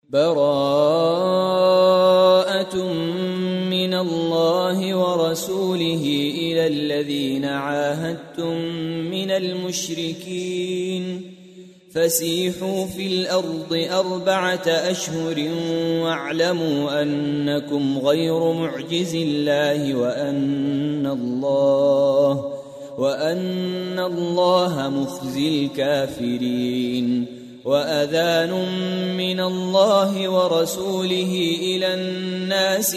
براءة من الله ورسوله إلى الذين عاهدتم من المشركين فسيحوا في الأرض 4 أشهر واعلموا أنكم غير معجز الله وأن الله مخزي الكافرين. وأذان من الله ورسوله إلى الناس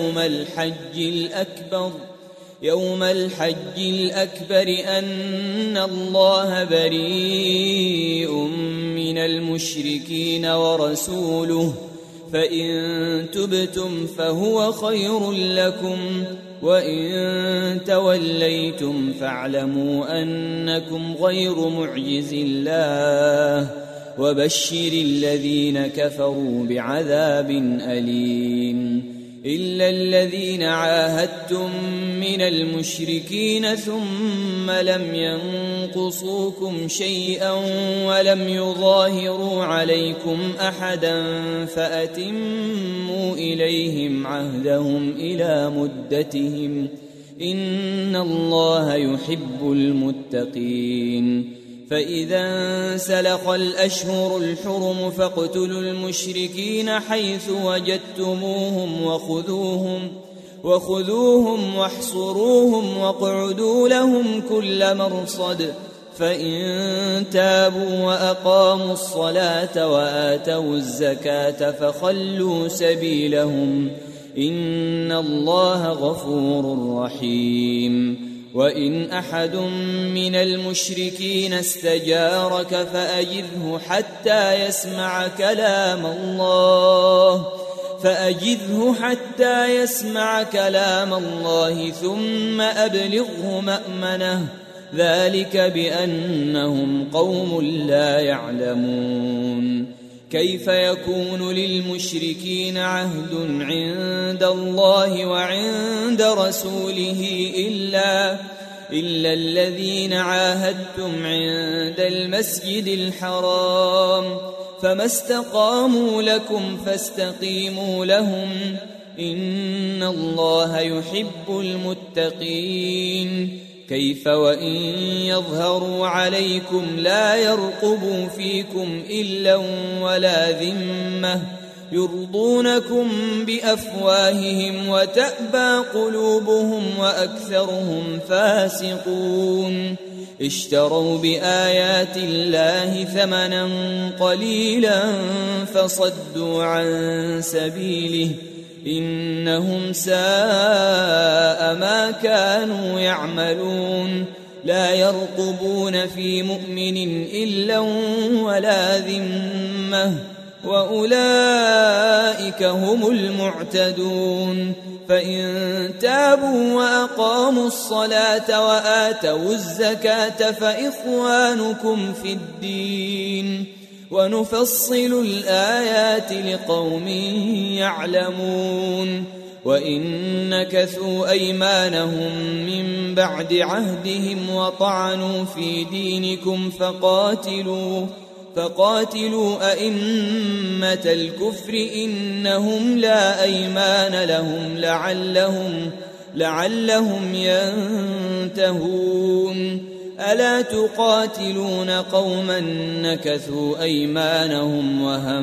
يوم الحج الأكبر أن الله بريء من المشركين ورسوله فإن تبتم فهو خير لكم وإن توليتم فاعلموا أنكم غير معجز الله وبشر الذين كفروا بعذاب أليم. إلا الذين عاهدتم من المشركين ثم لم ينقصوكم شيئا ولم يظاهروا عليكم أحدا فأتموا إليهم عهدهم إلى مدتهم إن الله يحب المتقين. فإذا انسلخ الأشهر الحرم فاقتلوا المشركين حيث وجدتموهم وخذوهم واحصروهم واقعدوا لهم كل مرصد فإن تابوا وأقاموا الصلاة وآتوا الزكاة فخلوا سبيلهم إن الله غفور رحيم. وإن أحد من المشركين استجارك فأجره حتى يسمع كلام الله ثم أبلغه مأمنه ذلك بأنهم قوم لا يعلمون. كيف يكون للمشركين عهد عند الله وعند رسوله إلا الذين عاهدتم عند المسجد الحرام فما استقاموا لكم فاستقيموا لهم إن الله يحب المتقين. كيف وإن يظهروا عليكم لا يرقبوا فيكم إلا ولا ذمة يرضونكم بأفواههم وتأبى قلوبهم وأكثرهم فاسقون. اشتروا بآيات الله ثمنا قليلا فصدوا عن سبيله إنهم ساء ما كانوا يعملون. لا يرقبون في مؤمن إلا ولا ذمة وأولئك هم المعتدون. فإن تابوا وأقاموا الصلاة وآتوا الزكاة فإخوانكم في الدين ونفصل الآيات لقوم يعلمون. وإن نكثوا أيمانهم من بعد عهدهم وطعنوا في دينكم فقاتلوا أئمة الكفر إنهم لا أيمان لهم لعلهم ينتهون. ألا تقاتلون قوما نكثوا أيمانهم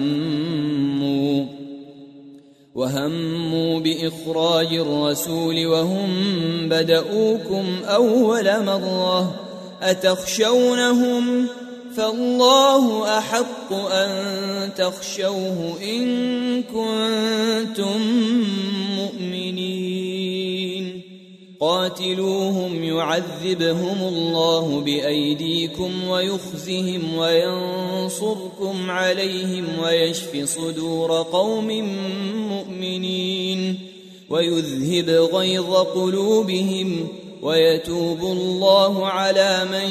وهموا بإخراج الرسول وهم بدؤوكم أول مرة أتخشونهم فالله أحق أن تخشوه إن كنتم مؤمنين. قاتلوهم يعذبهم الله بأيديكم ويخزهم وينصركم عليهم ويشف صدور قوم مؤمنين ويذهب غيظ قلوبهم ويتوب الله على من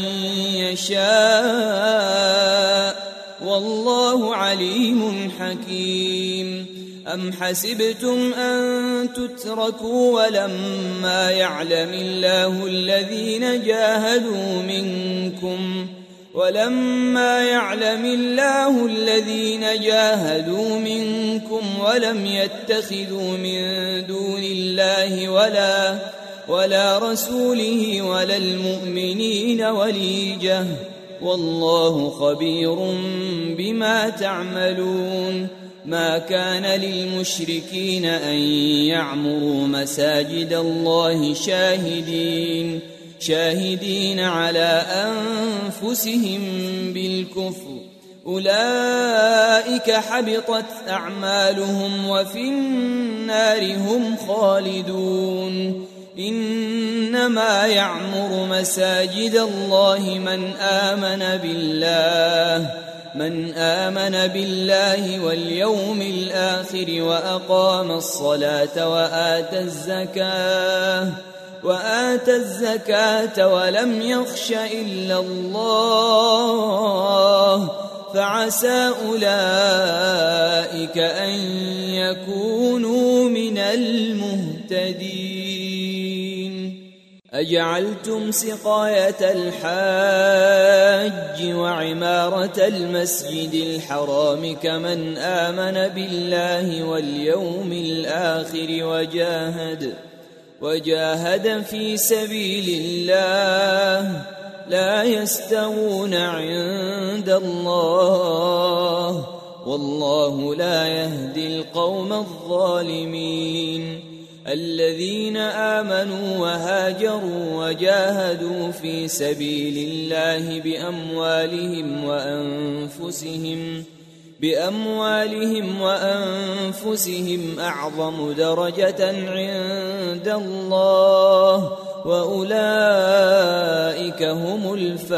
يشاء والله عليم حكيم. أم حسبتم أن تتركوا ولما يعلم الله الذين جاهدوا منكم ولما يعلم الله الذين جاهدوا منكم ولم يتخذوا من دون الله ولا رسوله ولا المؤمنين وليجة والله خبير بما تعملون ما كان للمشركين أن يعمروا مساجد الله شاهدين على أنفسهم بالكفر أولئك حبطت أعمالهم وفي النار هم خالدون إنما يعمر مساجد الله من آمن بالله واليوم الآخر وأقام الصلاة وآتى الزكاة ولم يخش إلا الله فعسى أولئك أن يكونوا من المهتدين أجعلتم سقاية الحاج وعمارة المسجد الحرام كمن آمن بالله واليوم الآخر وجاهد في سبيل الله لا يستوون عند الله والله لا يهدي القوم الظالمين الذين آمنوا وهاجروا وجاهدوا في سبيل الله بأموالهم وأنفسهم أعظم درجة عند الله وأولئك هم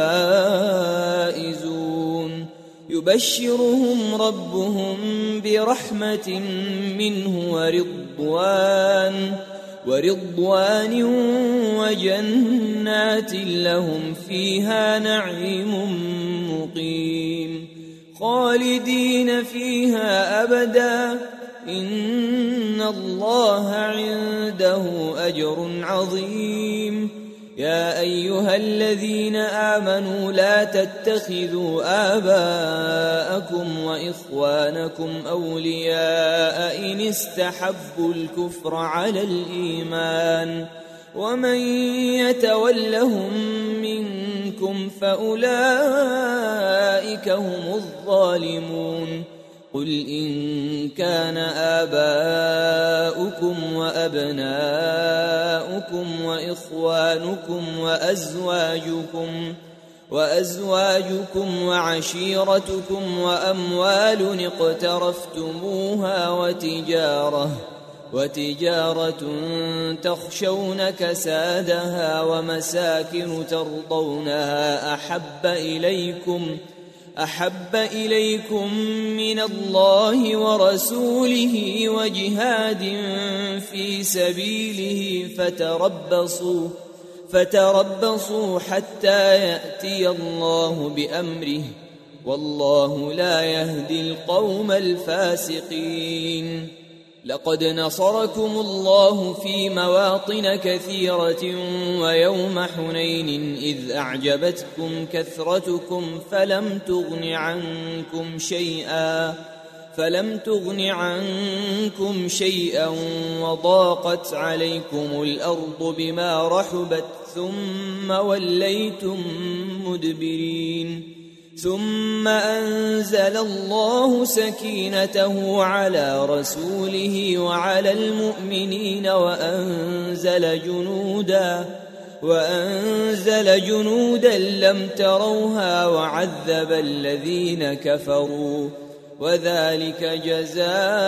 الفائزون يبشرهم ربهم برحمة منه ورضوان وجنات لهم فيها نعيم مقيم خالدين فيها أبدا إن الله عنده أجر عظيم يا أيها الذين آمنوا لا تتخذوا آباءكم وإخوانكم أولياء إن استحبوا الكفر على الإيمان ومن يتولهم منكم فأولئك هم الظالمون قل إن كان آباؤكم وأبناؤكم وإخوانكم وأزواجكم وعشيرتكم وأموال اقترفتموها وتجارة تخشون كسادها ومساكن ترضونها أحب إليكم من الله ورسوله وجهاد في سبيله فتربصوا حتى يأتي الله بأمره والله لا يهدي القوم الفاسقين لقد نصركم الله في مواطن كثيرة ويوم حنين إذ أعجبتكم كثرتكم فلم تغن عنكم شيئا وضاقت عليكم الأرض بما رحبت ثم وليتم مدبرين ثم أنزل الله سكينته على رسوله وعلى المؤمنين وأنزل جنودا لم تروها وعذب الذين كفروا وذلك جزاء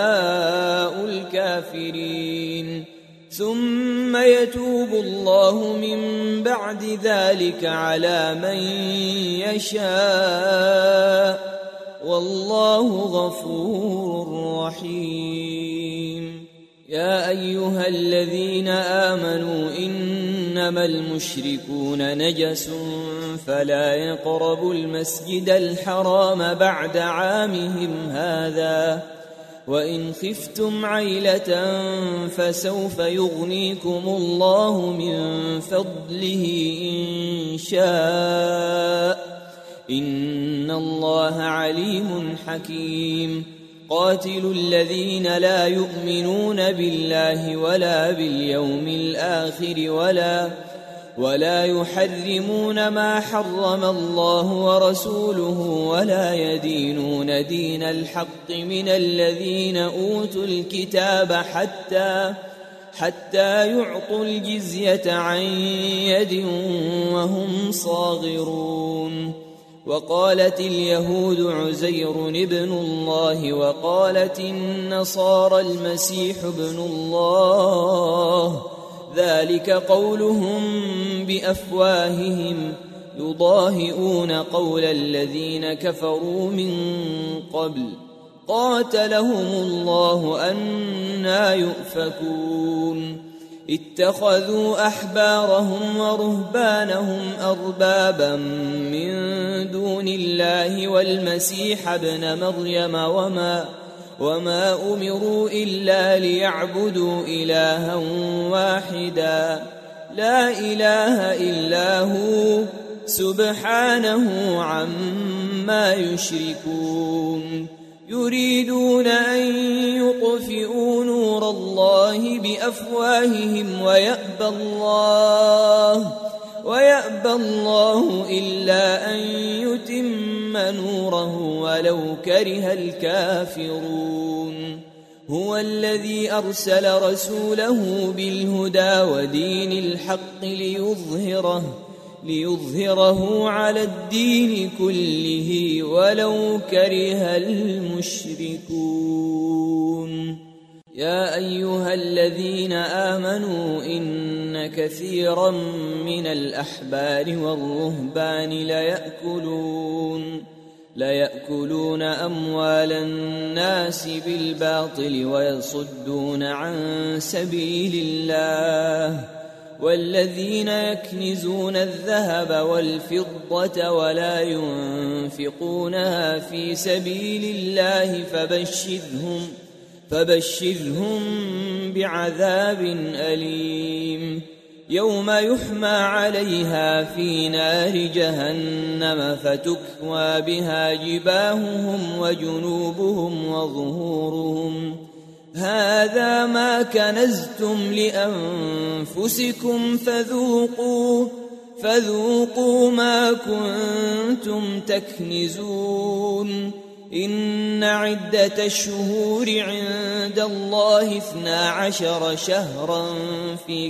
الكافرين ثم يتوب الله من بعد ذلك على من يشاء والله غفور رحيم يا أيها الذين آمنوا إنما المشركون نجس فلا يقربوا المسجد الحرام بعد عامهم هذا وإن خفتم عيلة فسوف يغنيكم الله من فضله إن الله عليم حكيم قاتلوا الذين لا يؤمنون بالله ولا باليوم الآخر ولا يحرمون ما حرم الله ورسوله ولا يدينون دين الحق من الذين أوتوا الكتاب حتى يعطوا الجزية عن يد وهم صاغرون وقالت اليهود عزير ابن الله وقالت النصارى المسيح ابن الله ذلك قولهم بأفواههم يضاهئون قول الذين كفروا من قبل قاتلهم الله أنى يؤفكون اتخذوا أحبارهم ورهبانهم أربابا من دون الله والمسيح ابن مريم وما أمروا إلا ليعبدوا إلها واحدا لا إله إلا هو سبحانه عما يشركون يريدون أن يطفئوا نور الله بأفواههم ويأبى الله إلا أن يتم نوره ولو كره الكافرون هو الذي أرسل رسوله بالهدى ودين الحق ليظهره على الدين كله ولو كره المشركون يا أيها الذين آمنوا إن كثيرا من الأحبار والرهبان ليأكلون أموال الناس بالباطل ويصدون عن سبيل الله والذين يكنزون الذهب والفضة ولا ينفقونها في سبيل الله فبشرهم بعذاب أليم يوم يحمى عليها في نار جهنم فتكوى بها جباههم وجنوبهم وظهورهم هذا ما كنزتم لأنفسكم فذوقوا ما كنتم تكنزون إن عدة الشهور عند الله 12 شهرا في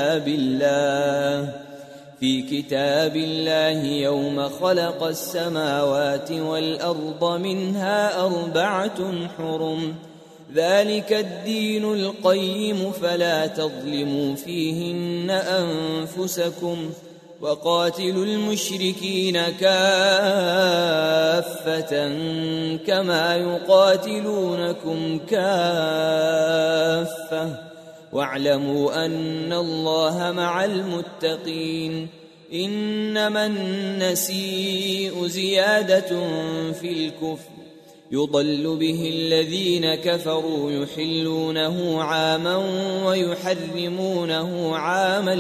كتاب الله يوم خلق السماوات والأرض منها 4 حرم ذلك الدين القيم فلا تظلموا فيهن أنفسكم وقاتلوا المشركين كافة كما يقاتلونكم كافة واعلموا أن الله مع المتقين إنما النسيء زيادة في الكفر يضل به الذين كفروا يحلونه عاما ويحرمونه عاما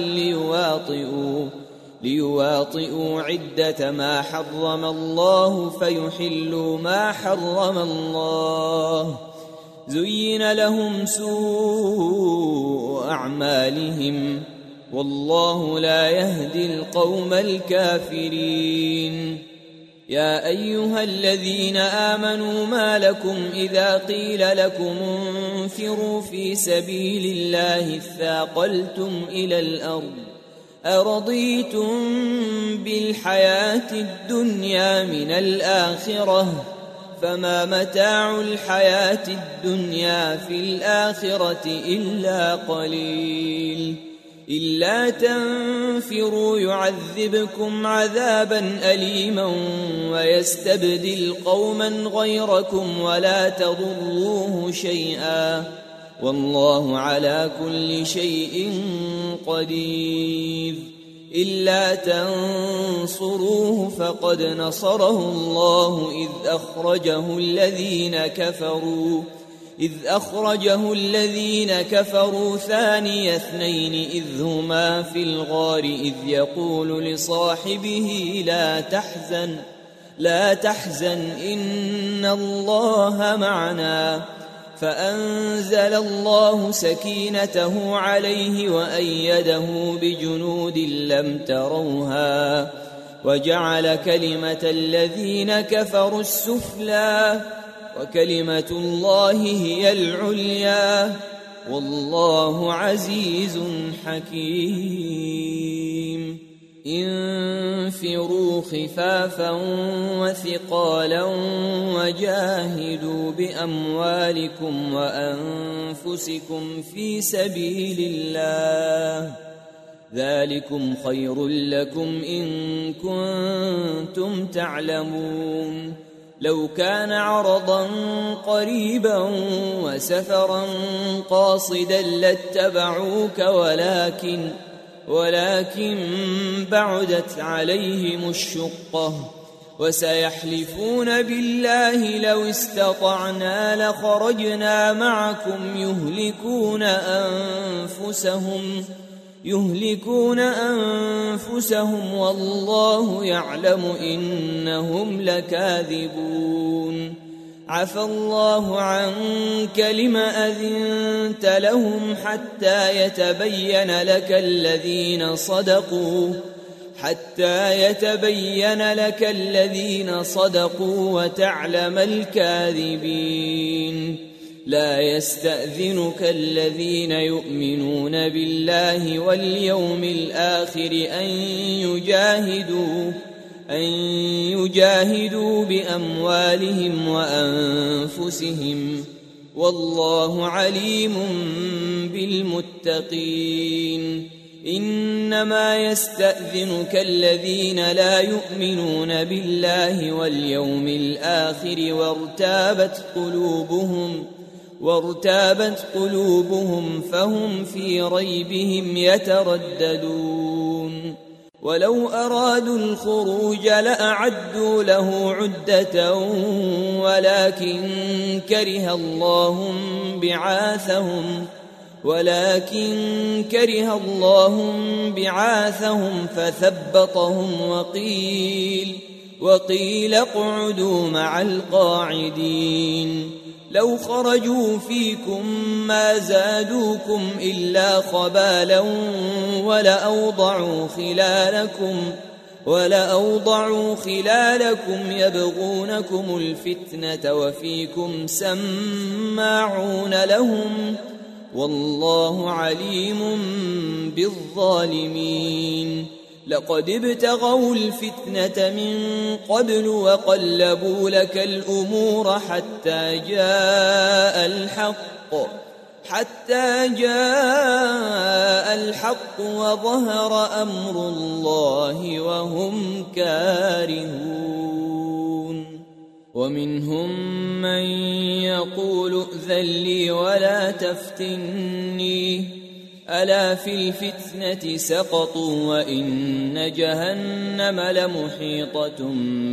ليواطئوا عدة ما حرم الله فيحلوا ما حرم الله زين لهم سوء أعمالهم والله لا يهدي القوم الكافرين يا أيها الذين آمنوا ما لكم إذا قيل لكم انفروا في سبيل الله اثاقلتم إلى الأرض أرضيتم بالحياة الدنيا من الآخرة فما متاع الحياة الدنيا في الآخرة إلا قليل إلا تنفروا يعذبكم عذابا أليما ويستبدل قوما غيركم ولا تضروه شيئا والله على كل شيء قدير إلا تنصروه فقد نصره الله إذ أخرجه الذين كفروا ثاني اثنين إذ هما في الغار إذ يقول لصاحبه لا تحزن إن الله معنا فأنزل الله سكينته عليه وأيده بجنود لم تروها وجعل كلمة الذين كفروا السفلى وكلمة الله هي العليا والله عزيز حكيم انفروا خفافا وثقالا وجاهدوا بأموالكم وأنفسكم في سبيل الله ذلكم خير لكم إن كنتم تعلمون لو كان عرضا قريبا وسفرا قاصدا لاتبعوك ولكن بعدت عليهم الشقة وسيحلفون بالله لو استطعنا لخرجنا معكم يهلكون أنفسهم والله يعلم إنهم لكاذبون عفى الله عنك لم أذنت لهم حتى يتبين لك الذين صدقوا وتعلم الكاذبين لا يستأذنك الذين يؤمنون بالله واليوم الآخر أن يجاهدوا بأموالهم وأنفسهم والله عليم بالمتقين إنما يستأذنك الذين لا يؤمنون بالله واليوم الآخر وارتابت قلوبهم فهم في ريبهم يترددون ولو أرادوا الخروج لأعدوا له عدة ولكن كره الله بعاثهم فثبطهم وقيل اقعدوا مع القاعدين لو خرجوا فيكم ما زادوكم إلا خبالا ولأوضعوا خلالكم يبغونكم الفتنة وفيكم سماعون لهم والله عليم بالظالمين لقد ابتغوا الفتنة من قبل وقلبوا لك الأمور حتى جاء الحق وظهر أمر الله وهم كارهون ومنهم من يقول ائذن لي ولا تفتني ألا في الفتنة سقطوا وإن جهنم لمحيطة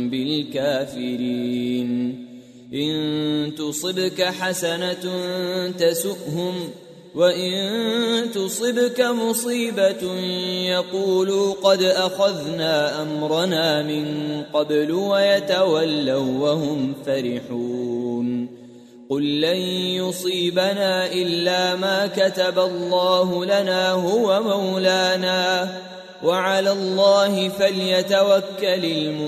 بالكافرين إن تصبك حسنة تسؤهم وإن تصبك مصيبة يقولوا قد أخذنا أمرنا من قبل ويتولوا وهم فرحون قل لن يصيبنا إلا ما كتب الله لنا هو مولانا وعلى الله فليتوكل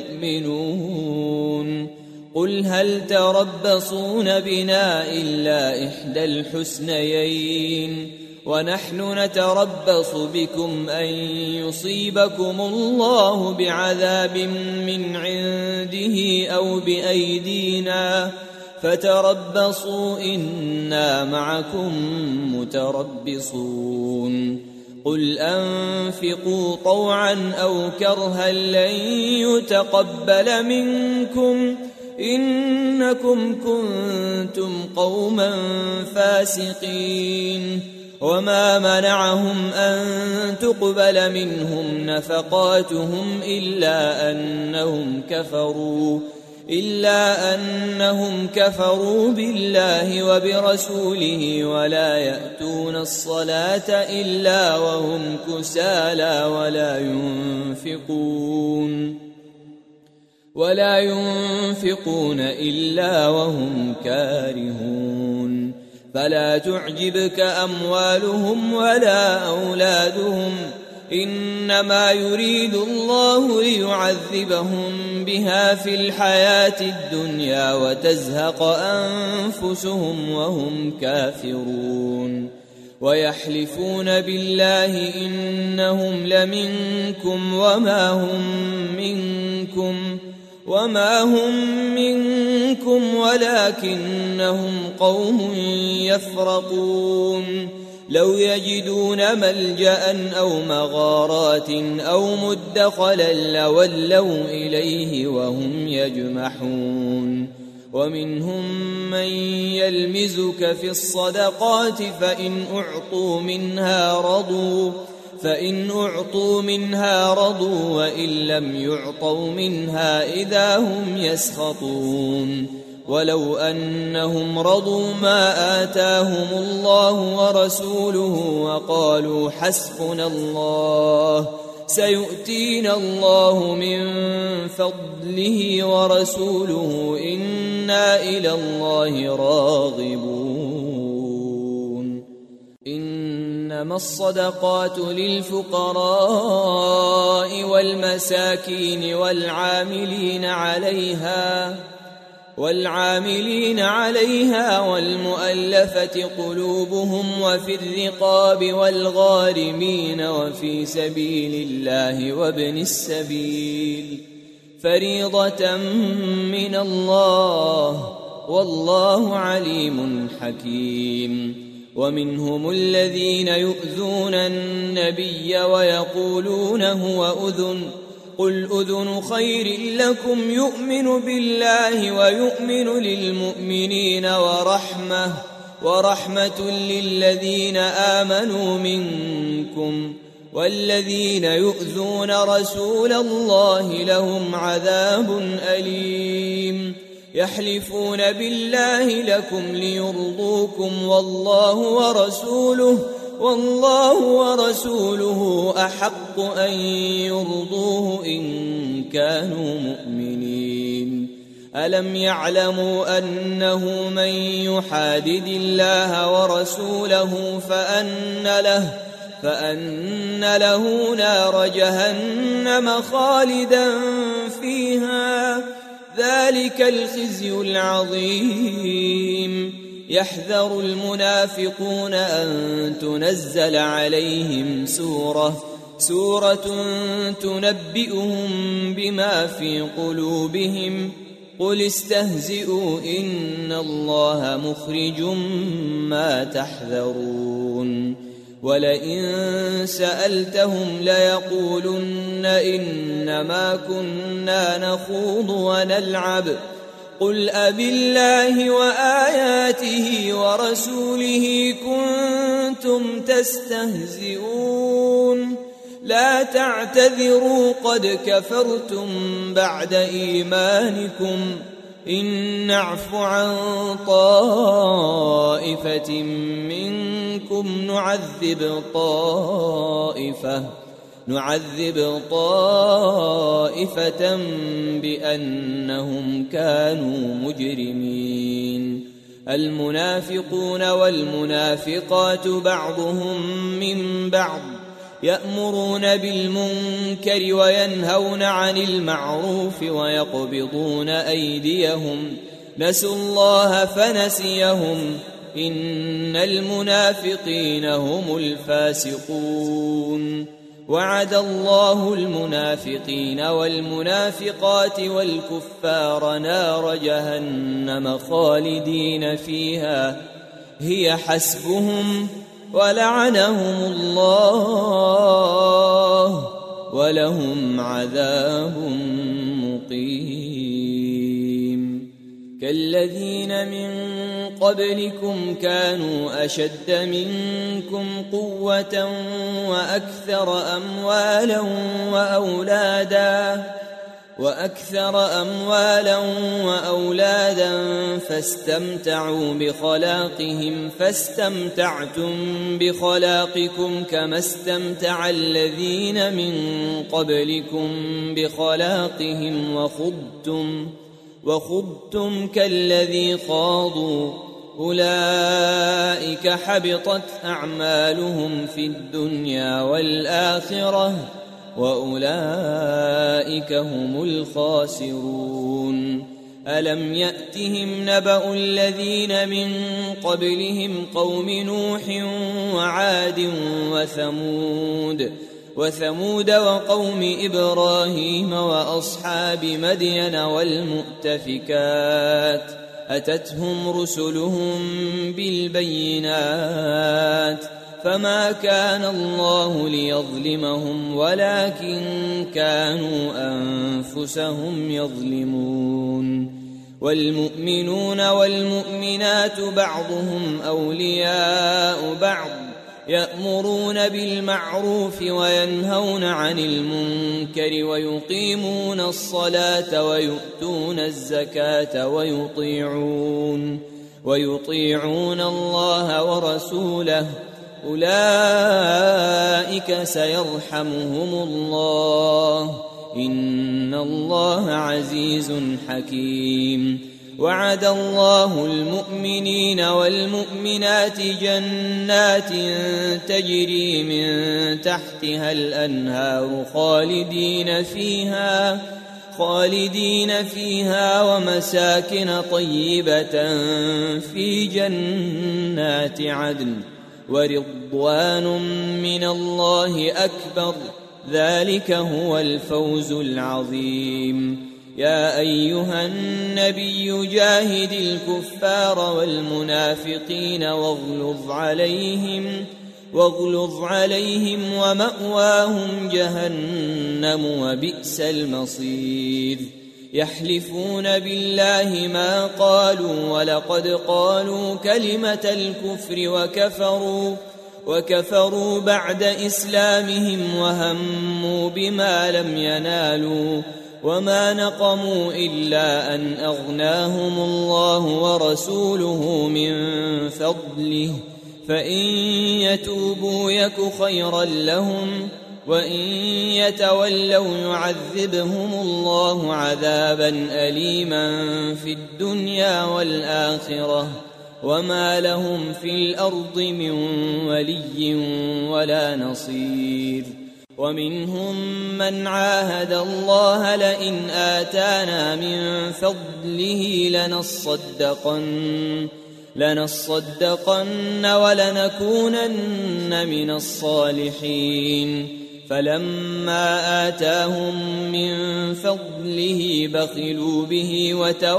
المؤمنون قل هل تربصون بنا إلا إحدى الحسنيين ونحن نتربص بكم أن يصيبكم الله بعذاب من عنده أو بأيدينا فتربصوا إنا معكم متربصون قل أنفقوا طوعا أو كرها لن يتقبل منكم إنكم كنتم قوما فاسقين وما منعهم أن تقبل منهم نفقاتهم إلا أنهم كفروا بالله وبرسوله ولا يأتون الصلاة إلا وهم كسالى ولا ينفقون إلا وهم كارهون فلا تعجبك أموالهم ولا أولادهم إنما يريد الله ليعذبهم بها في الحياة الدنيا وتزهق أنفسهم وهم كافرون ويحلفون بالله إنهم لمنكم وما هم منكم ولكنهم قوم يفرقون لو يجدون ملجأ أو مغارات أو مدخلا لولوا إليه وهم يجمحون ومنهم من يلمزك في الصدقات فإن أعطوا منها رضوا وإن لم يعطوا منها إذا هم يسخطون ولو أنهم رضوا ما آتاهم الله ورسوله وقالوا حسبنا الله سيؤتينا الله من فضله ورسوله إنا إلى الله راغبون إنما الصدقات للفقراء والمساكين والعاملين عليها والمؤلفة قلوبهم وفي الرقاب والغارمين وفي سبيل الله وابن السبيل فريضة من الله والله عليم حكيم ومنهم الذين يؤذون النبي ويقولون هو أذن قل أذن خير لكم يؤمن بالله ويؤمن للمؤمنين ورحمة للذين آمنوا منكم والذين يؤذون رسول الله لهم عذاب أليم يحلفون بالله لكم ليرضوكم والله ورسوله أحق أن يرضوه إن كانوا مؤمنين ألم يعلموا أنه من يحادد الله ورسوله فأن له نار جهنم خالدا فيها ذلك الخزي العظيم يحذر المنافقون أن تنزل عليهم سورة تنبئهم بما في قلوبهم قل استهزئوا إن الله مخرج ما تحذرون ولئن سألتهم ليقولن إنما كنا نخوض ونلعب قل أبالله وآياته ورسوله كنتم تستهزئون لا تعتذروا قد كفرتم بعد إيمانكم إن نعف عن طائفة منكم نعذب طائفة بأنهم كانوا مجرمين المنافقون والمنافقات بعضهم من بعض يأمرون بالمنكر وينهون عن المعروف ويقبضون أيديهم نسوا الله فنسيهم إن المنافقين هم الفاسقون وعد الله المنافقين والمنافقات والكفار نار جهنم خالدين فيها هي حسبهم ولعنهم الله ولهم عذاب مقيم كالذين من قبلكم كانوا أشد منكم قوة وأكثر أموالا وأولادا وأكثر أموالا وأولادا فاستمتعوا بخلاقهم فاستمتعتم بخلاقكم كما استمتع الذين من قبلكم بخلاقهم وخضتم كالذي خاضوا أولئك حبطت أعمالهم في الدنيا والآخرة وأولئك هم الخاسرون. ألم يأتهم نبأ الذين من قبلهم قوم نوح وعاد وثمود وقوم إبراهيم وأصحاب مدين والمؤتفكات أتتهم رسلهم بالبينات فما كان الله ليظلمهم ولكن كانوا أنفسهم يظلمون. والمؤمنون والمؤمنات بعضهم أولياء بعض يأمرون بالمعروف وينهون عن المنكر ويقيمون الصلاة ويؤتون الزكاة ويطيعون الله ورسوله أولئك سيرحمهم الله إن الله عزيز حكيم. وعد الله المؤمنين والمؤمنات جنات تجري من تحتها الأنهار خالدين فيها ومساكن طيبة في جنات عدن ورضوان من الله أكبر ذلك هو الفوز العظيم. يا أيها النبي جاهد الكفار والمنافقين واغلظ عليهم ومأواهم جهنم وبئس المصير. يحلفون بالله ما قالوا ولقد قالوا كلمة الكفر وكفروا بعد إسلامهم وهموا بما لم ينالوا وما نقموا إلا أن أغناهم الله ورسوله من فضله فإن يتوبوا يك خيرا لهم وإن يتولوا يعذبهم الله عذابا أليما في الدنيا والآخرة وما لهم في الأرض من ولي ولا نصير. ومنهم من عاهد الله لئن آتانا من فضله لنصدقن ولنكونن من الصالحين فلما آتاهم من فضله بخلوا به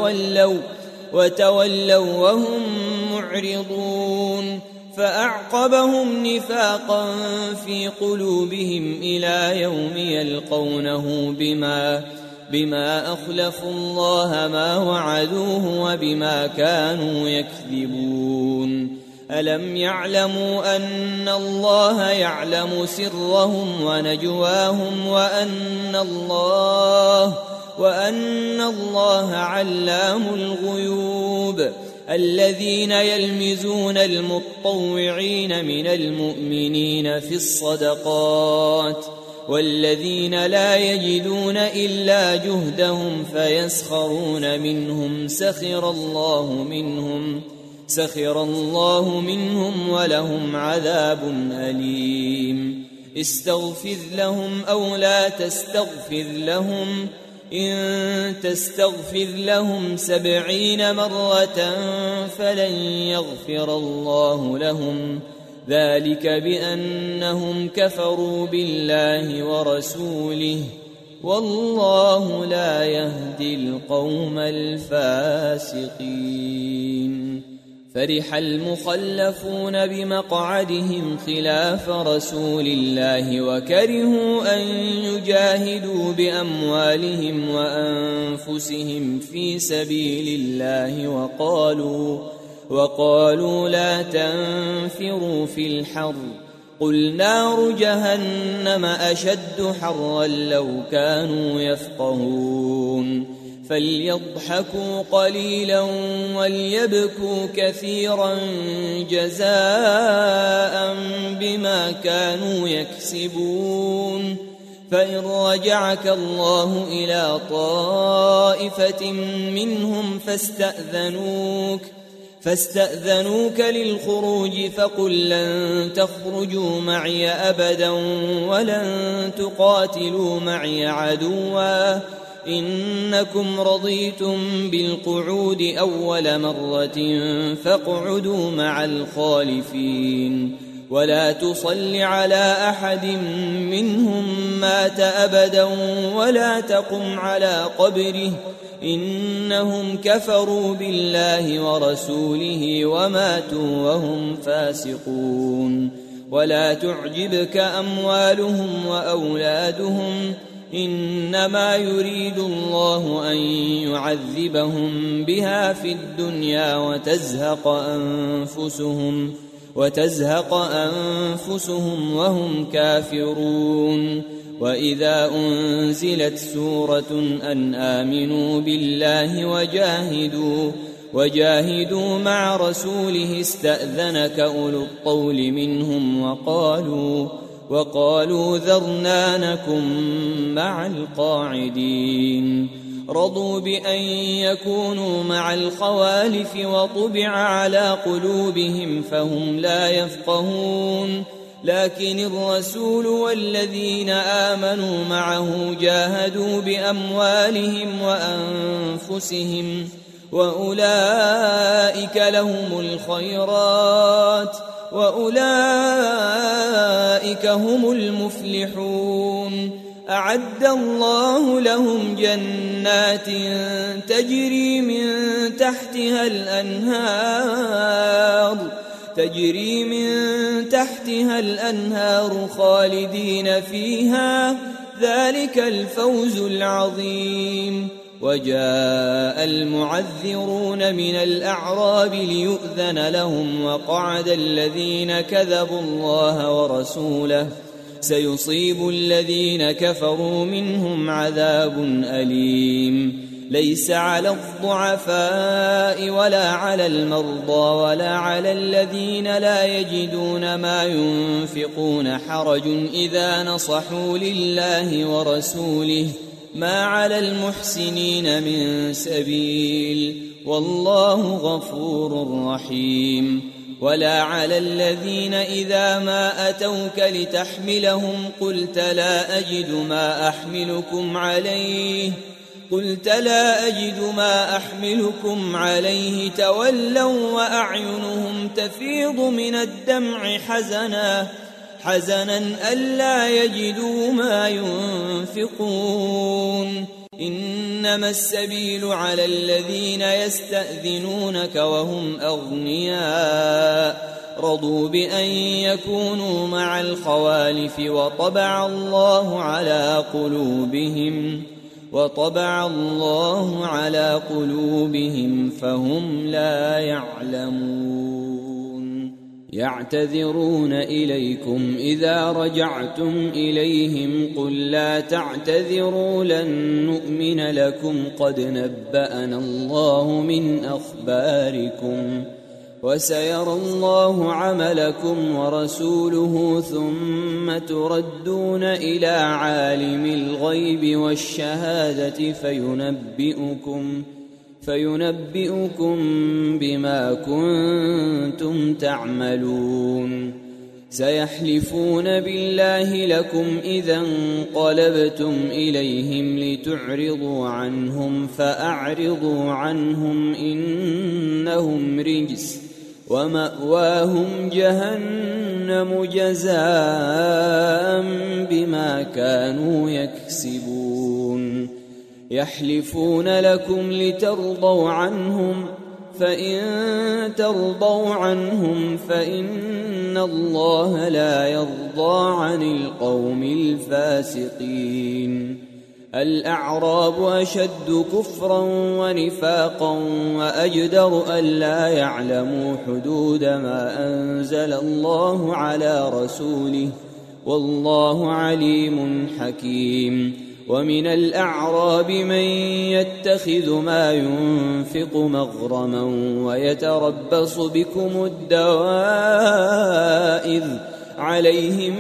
وتولوا وهم معرضون فأعقبهم نفاقا في قلوبهم إلى يوم يلقونه بما أخلفوا الله ما وعدوه وبما كانوا يكذبون. ألم يعلموا أن الله يعلم سرهم ونجواهم وأن الله علام الغيوب. الذين يلمزون المطوعين من المؤمنين في الصدقات والذين لا يجدون إلا جهدهم فيسخرون منهم سخر الله منهم ولهم عذاب أليم. استغفر لهم أو لا تستغفر لهم إن تستغفر لهم 70 مرة فلن يغفر الله لهم ذلك بأنهم كفروا بالله ورسوله والله لا يهدي القوم الفاسقين. فرح المخلفون بمقعدهم خلاف رسول الله وكرهوا أن يجاهدوا بأموالهم وأنفسهم في سبيل الله وقالوا لا تنفروا في الحر قل نار جهنم أشد حرا لو كانوا يفقهون فليضحكوا قليلا وليبكوا كثيرا جزاء بما كانوا يكسبون فإن رجعك الله إلى طائفة منهم فاستأذنوك للخروج فقل لن تخرجوا معي أبدا ولن تقاتلوا معي عدوا إنكم رضيتم بالقعود أول مرة فاقعدوا مع الخالفين ولا تصل على أحد منهم مات أبدا ولا تقم على قبره إنهم كفروا بالله ورسوله وماتوا وهم فاسقون ولا تعجبك أموالهم وأولادهم إنما يريد الله أن يعذبهم بها في الدنيا وتزهق أنفسهم وهم كافرون وإذا أنزلت سورة أن آمنوا بالله وجاهدوا مع رسوله استأذنك أولو الطول منهم وقالوا ذرنا نكن مع القاعدين رضوا بأن يكونوا مع الخوالف وطبع على قلوبهم فهم لا يفقهون لكن الرسول والذين آمنوا معه جاهدوا بأموالهم وأنفسهم وأولئك لهم الخيرات وأولئك هم المفلحون أعد الله لهم جنات تجري من تحتها الأنهار خالدين فيها ذلك الفوز العظيم وجاء المعذرون من الأعراب ليؤذن لهم وقعد الذين كذبوا الله ورسوله سيصيب الذين كفروا منهم عذاب أليم ليس على الضعفاء ولا على المرضى ولا على الذين لا يجدون ما ينفقون حرج إذا نصحوا لله ورسوله ما على المحسنين من سبيل والله غفور رحيم ولا على الذين إذا ما أتوك لتحملهم قلت لا أجد ما أحملكم عليه تولوا وأعينهم تفيض من الدمع حزنا ألا يجدوا ما ينفقون إنما السبيل على الذين يستأذنونك وهم أغنياء رضوا بأن يكونوا مع الخوالف وطبع الله على قلوبهم فهم لا يعلمون يعتذرون إليكم إذا رجعتم إليهم قل لا تعتذروا لن نؤمن لكم قد نبأنا الله من أخباركم وسيرى الله عملكم ورسوله ثم تردون إلى عالم الغيب والشهادة فينبئكم بما كنتم تعملون سيحلفون بالله لكم إذا انقلبتم إليهم لتعرضوا عنهم فأعرضوا عنهم إنهم رجس ومأواهم جهنم جزاء بما كانوا يكسبون يحلفون لكم لترضوا عنهم فإن ترضوا عنهم فإن الله لا يرضى عن القوم الفاسقين الأعراب أشد كفرا ونفاقا وأجدر ألا يعلموا حدود ما أنزل الله على رسوله والله عليم حكيم. ومن الأعراب من يتخذ ما ينفق مغرما ويتربص بكم الدوائر عليهم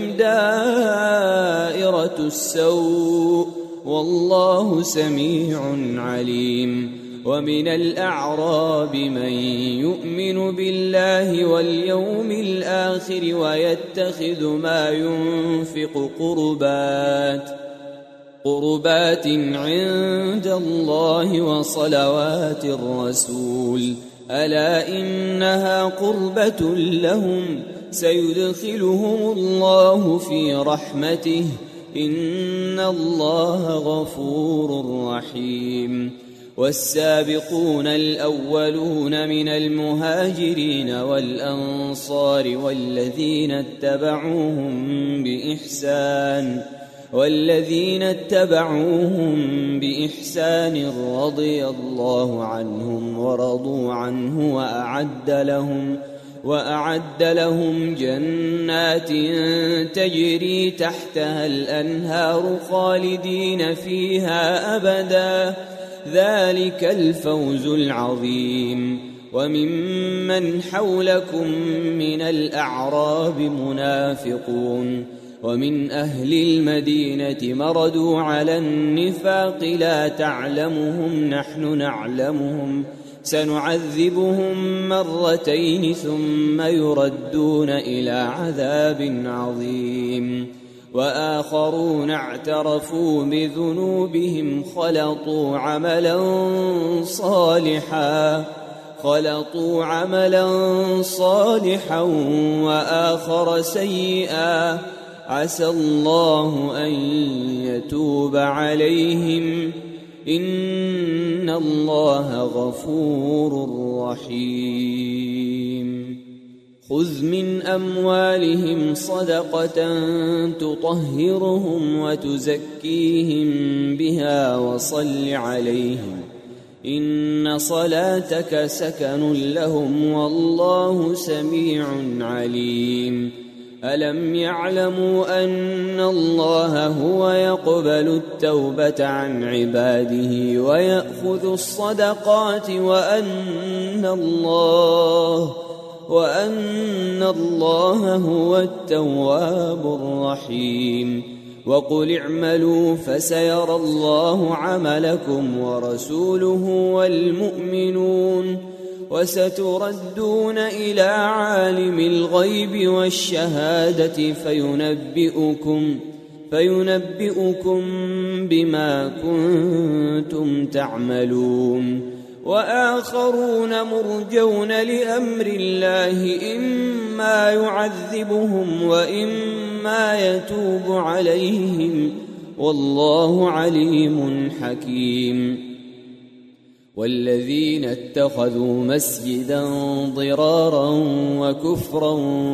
دائرة السوء والله سميع عليم. ومن الأعراب من يؤمن بالله واليوم الآخر ويتخذ ما ينفق قربات عند الله وصلوات الرسول ألا إنها قربة لهم سيدخلهم الله في رحمته إن الله غفور رحيم. والسابقون الأولون من المهاجرين والأنصار والذين اتبعوهم بإحسان رضي الله عنهم ورضوا عنه وأعد لهم جنات تجري تحتها الأنهار خالدين فيها أبدا ذلك الفوز العظيم. وممن حولكم من الأعراب منافقون ومن أهل المدينة مردوا على النفاق لا تعلمهم نحن نعلمهم سنعذبهم مرتين ثم يردون إلى عذاب عظيم. وآخرون اعترفوا بذنوبهم خلطوا عملا صالحا وآخر سيئا عسى الله أن يتوب عليهم إن الله غفور رحيم. خذ من أموالهم صدقة تطهرهم وتزكيهم بها وصل عليهم إن صلاتك سكن لهم والله سميع عليم. ألم يعلموا أن الله هو يقبل التوبة عن عباده ويأخذ الصدقات وأن الله هو التواب الرحيم. وقل اعملوا فسيرى الله عملكم ورسوله والمؤمنون وستردون إلى عالم الغيب والشهادة فينبئكم بما كنتم تعملون. وآخرون مرجون لأمر الله إما يعذبهم وإما يتوب عليهم والله عليم حكيم. والذين اتخذوا مسجدا ضرارا وكفرا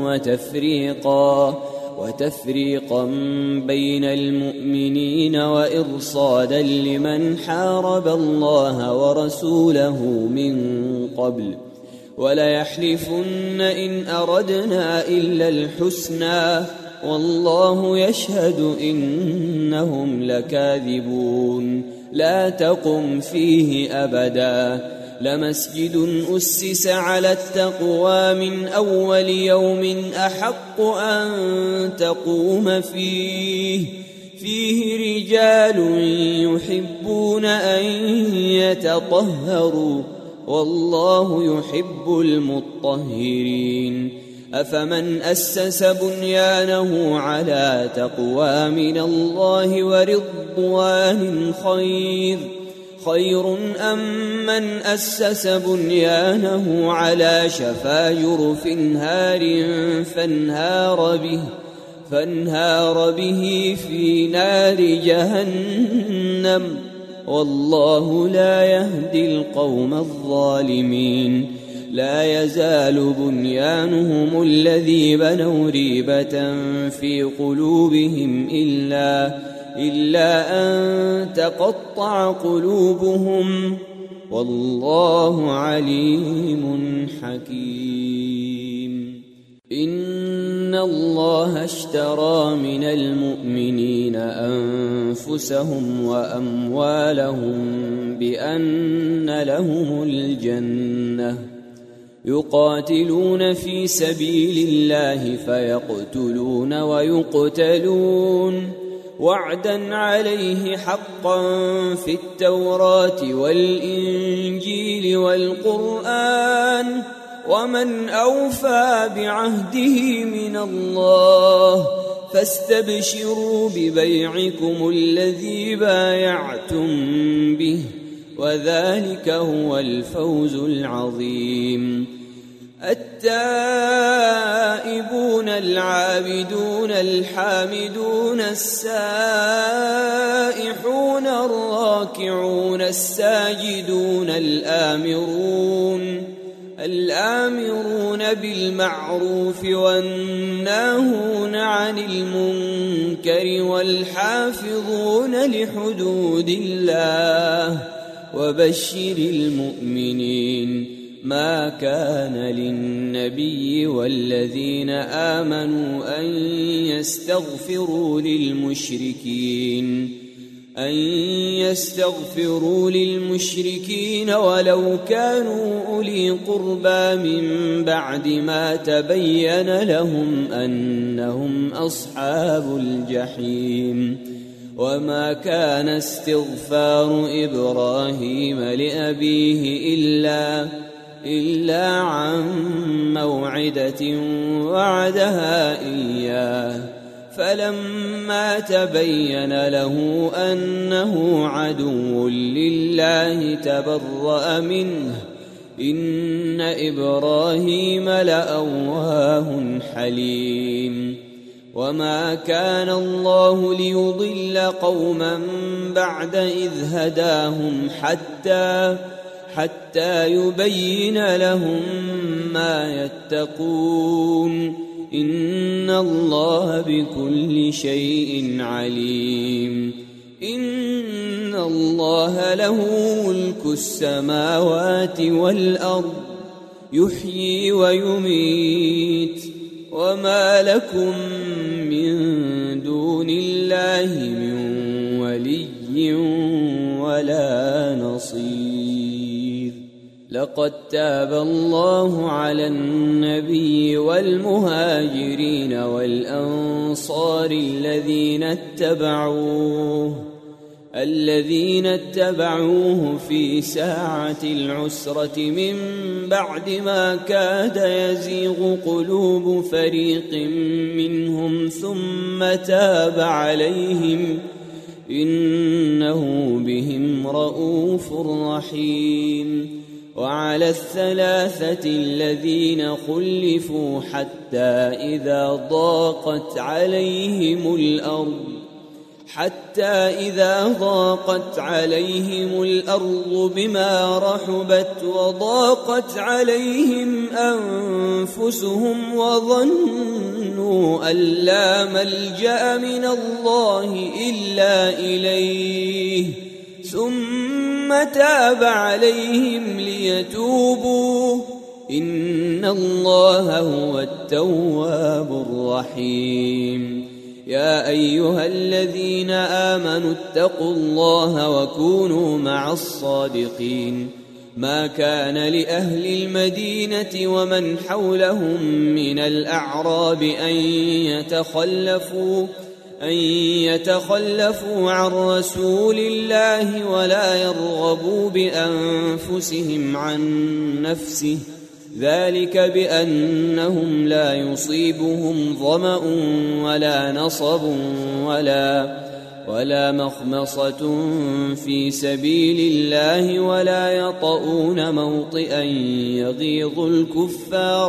وتفريقا بين المؤمنين وإرصادا لمن حارب الله ورسوله من قبل وليحلفن إن أردنا إلا الحسنى والله يشهد إنهم لكاذبون. لا تقم فيه أبدا لمسجد أسس على التقوى من أول يوم أحق أن تقوم فيه رجال يحبون أن يتطهروا والله يحب المطهرين. أفمن أسس بنيانه على تقوى من الله ورضوان خير أم من أسس بنيانه على شفا جرف هار فانهار به في نار جهنم والله لا يهدي القوم الظالمين. لا يزال بنيانهم الذي بنوا ريبة في قلوبهم إلا أن تقطع قلوبهم والله عليم حكيم. إن الله اشترى من المؤمنين أنفسهم وأموالهم بأن لهم الجنة يقاتلون في سبيل الله فيقتلون ويقتلون وعدا عليه حقا في التوراة والإنجيل والقرآن ومن أوفى بعهده من الله فاستبشروا ببيعكم الذي بايعتم به وذلك هو الفوز العظيم. التائبون العابدون الحامدون السائحون الراكعون الساجدون الآمرون بالمعروف والناهون عن المنكر والحافظون لحدود الله وبشر المؤمنين. ما كان للنبي والذين آمنوا أن يستغفروا للمشركين ولو كانوا أولي قربى من بعد ما تبين لهم أنهم أصحاب الجحيم. وما كان استغفار إبراهيم لأبيه إلا عن موعدة وعدها إياه فلما تبين له أنه عدو لله تبرأ منه إن إبراهيم لأواه حليم. وما كان الله ليضل قوما بعد إذ هداهم حتى يبين لهم ما يتقون إن الله بكل شيء عليم. إن الله له ملك السماوات والأرض يحيي ويميت وما لكم من دون الله من ولي ولا نصير. لقد تاب الله على النبي والمهاجرين والأنصار الذين اتبعوه في ساعة العسرة من بعد ما كاد يزيغ قلوب فريق منهم ثم تاب عليهم إنه بهم رؤوف رحيم. وعلى الثلاثة الذين خلفوا حتى إذا ضاقت عليهم الأرض بما رحبت وضاقت عليهم أنفسهم وظنوا أن لا ملجأ من الله إلا إليه ثم تاب عليهم ليتوبوا إن الله هو التواب الرحيم. يا أيها الذين آمنوا اتقوا الله وكونوا مع الصادقين. ما كان لأهل المدينة ومن حولهم من الأعراب أن يتخلفوا عن رسول الله ولا يرغبوا بأنفسهم عن نفسه ذلك بأنهم لا يصيبهم ظمأ ولا نصب ولا مخمصة في سبيل الله ولا يطؤون موطئا يغيظ الكفار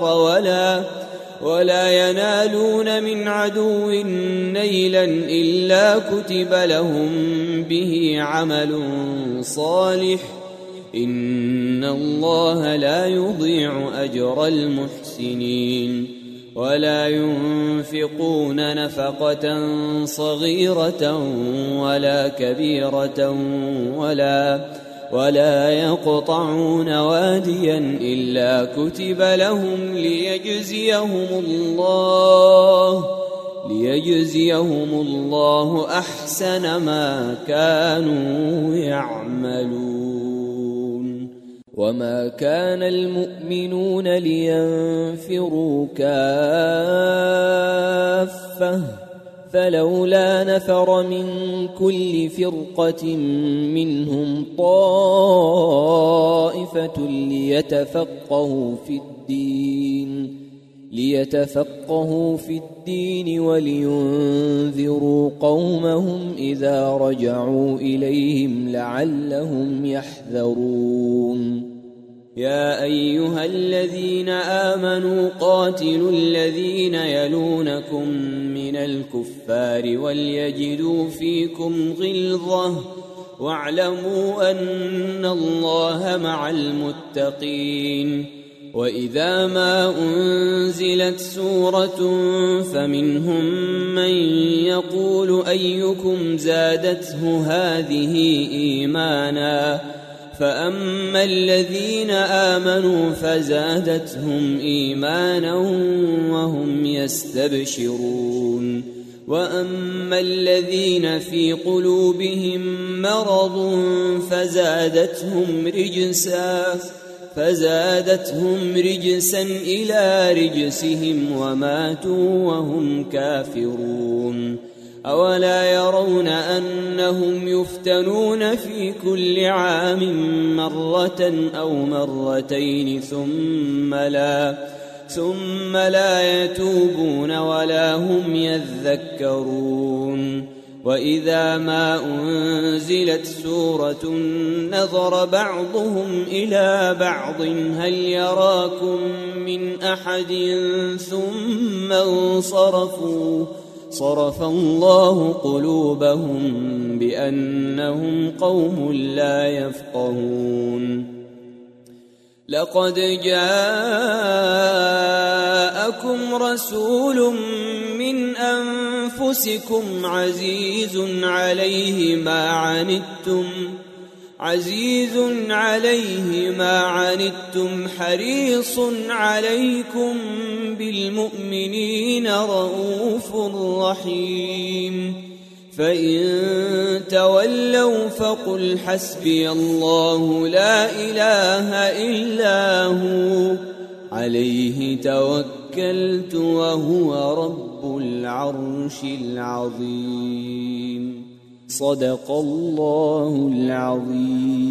ولا ينالون من عدو نيلا إلا كتب لهم به عمل صالح إن الله لا يضيع أجر المحسنين. ولا ينفقون نفقة صغيرة ولا كبيرة ولا يقطعون واديا إلا كتب لهم ليجزيهم الله أحسن ما كانوا يعملون. وما كان المؤمنون لينفروا كافة فلولا نفر من كل فرقة منهم طائفة ليتفقهوا في الدين ولينذروا قومهم إذا رجعوا إليهم لعلهم يحذرون. يا أيها الذين آمنوا قاتلوا الذين يلونكم من الكفار وليجدوا فيكم غلظة واعلموا أن الله مع المتقين. وإذا ما أنزلت سورة فمنهم من يقول أيكم زادته هذه إيمانا فأما الذين آمنوا فزادتهم إيمانا وهم يستبشرون وأما الذين في قلوبهم مرض فزادتهم رجسا إلى رجسهم وماتوا وهم كافرون. أولا يرون أنهم يفتنون في كل عام مرة أو مرتين ثم لا يتوبون ولا هم يذكرون. وإذا ما أنزلت سورة نظر بعضهم إلى بعض هل يراكم من أحد ثم انصرفوا صرف الله قلوبهم بأنهم قوم لا يفقهون. لقد جاءكم رسول من أنفسكم عزيز عليه ما عنتم حريص عليكم بالمؤمنين رؤوف رحيم. فإن تولوا فقل حسبي الله لا إله إلا هو عليه توكلت وهو رب العرش العظيم. صدق الله العظيم.